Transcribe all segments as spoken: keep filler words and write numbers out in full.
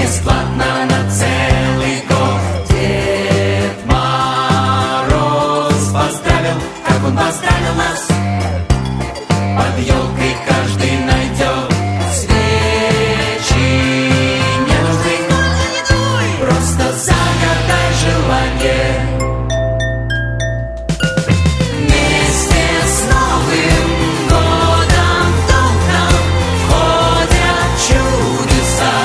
бесплатно на целый год. Дед Мороз поздравил, как он поздравил нас. Под елкой каждый найдет свечи, не нужны. Просто загадай желание. Вместе с Новым годом в дом к нам входят чудеса.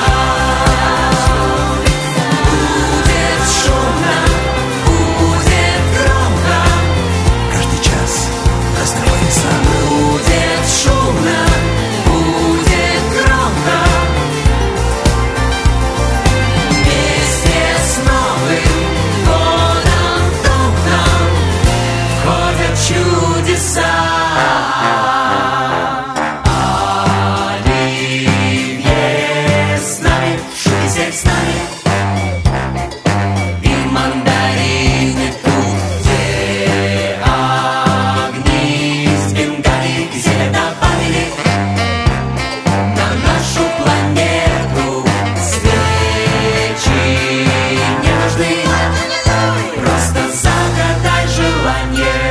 Будет шумно, будет громко. Каждый час разных пояса. Будет шумно, будет громко. Вместе с Новым годом в дом к нам входят чудеса. Оливье с нами, шутит с нами. И мандарины тут, где огни с бенгали и зелень добавили. На нашу планету свечи не нужны. Просто загадай желание.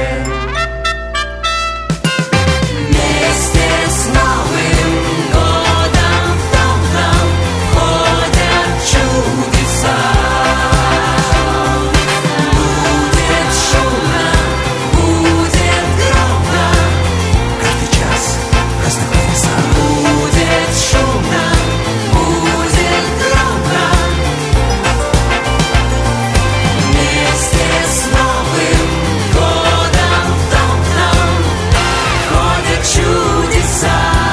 Вместе с Новым годом в дом к нам входят чудеса. Будет шумно, будет громко. Каждый час разных пояса. Будет шумно, будет громко. Вместе с Новым годом в дом к нам входят чудеса.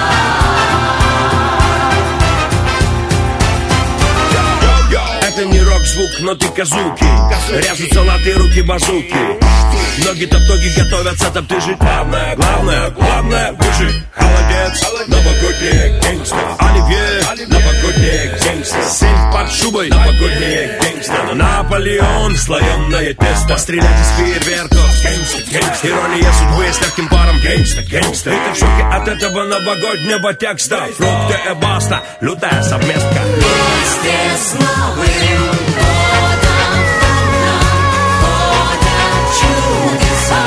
Это не рок-звук, но ты казуки. Ряжут золотые руки базуки. Ноги-то в тоге готовятся, там ты жить. Главное, главное, главное выжить. Холодец, новогодние гангста. Оливье, новогодние гангста. Сейф под шубой, новогодние гангста. Наполеон, слоеное тесто. Пострелять из фейерверков, гангста, гангста. Ирония судьбы с легким паром, гангста, гангста. И ты в шоке от этого новогоднего текста. Фрукты и баста, лютая совместка. Вместе с Новым годом в дом к нам входят чудеса.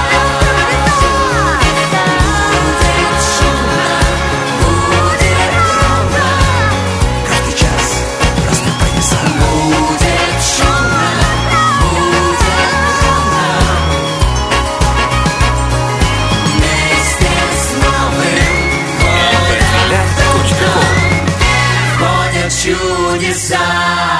Будет шумно, будет громко. Каждый час разных пояса. Будет шумно, будет громко. Вместе с Новым годом в дом к нам входят чудеса.